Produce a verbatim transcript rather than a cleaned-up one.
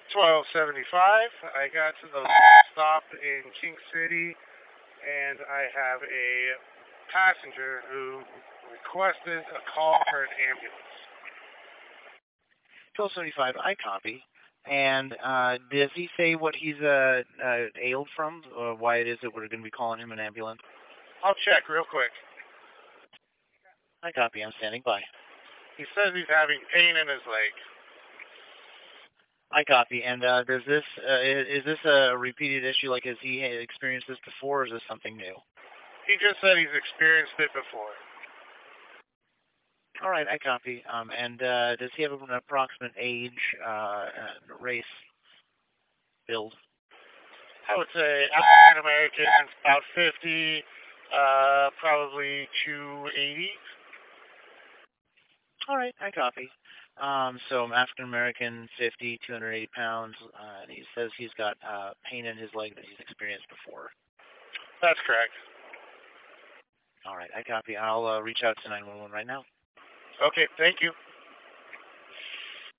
twelve seventy-five. I got to the stop in King City, and I have a passenger who requested a call for an ambulance. twelve seventy-five, I copy. And uh, does he say what he's uh, uh, ailed from, or why it is that we're going to be calling him an ambulance? I'll check real quick. I copy. I'm standing by. He says he's having pain in his leg. I copy. And uh, does this uh, is this a repeated issue? Like, has he experienced this before, or is this something new? He just said he's experienced it before. All right, I copy. Um, and uh, does he have an approximate age, uh, race, build? I would say African American, about fifty, uh, probably two eighty. All right, I copy. Um, so I'm African American, fifty, two hundred eighty pounds, uh, and he says he's got uh, pain in his leg that he's experienced before. That's correct. All right, I copy. I'll uh, reach out to nine one one right now. Okay, thank you.